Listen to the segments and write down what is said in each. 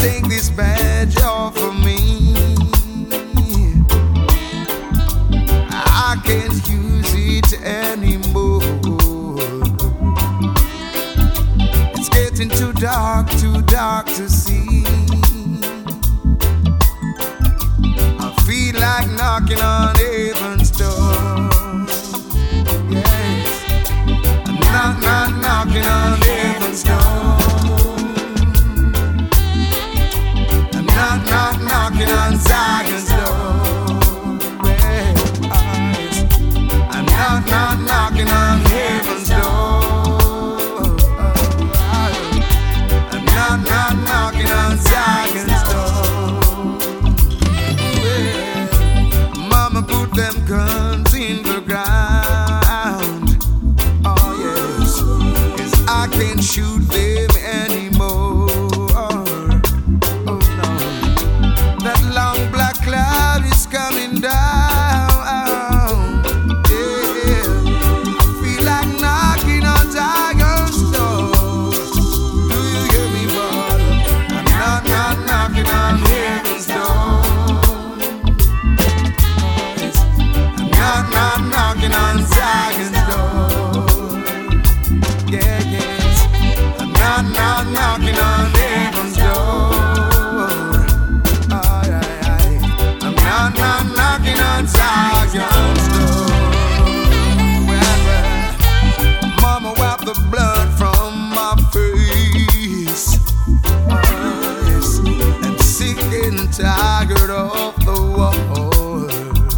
take this badge off of me. I can't use it anymore. It's getting too dark to see. I feel like knocking on heaven's door. Yes, I'm knocking on heaven's door. Knocking on Zion's door. Yes. I'm knocking on heaven's door. I'm knocking on Zion's door. Yeah. Mama put them guns in the ground. Oh yes, 'cause I can't shoot them anymore. Cloud is coming down. Yeah, I feel like knocking on Zion's door. Do you hear me, boy? I'm knocking on heaven's door. I'm knocking on Zion's door. Yeah, yes. I'm knocking on heaven's door. I'm knocking on Zion's door. Mama wiped the blood from my face. Yes. And sick and tired of the war.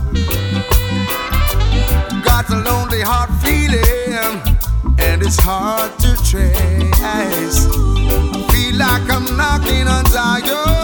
Got a lonely heart feeling, and it's hard to trace. I feel like I'm knocking on Zion.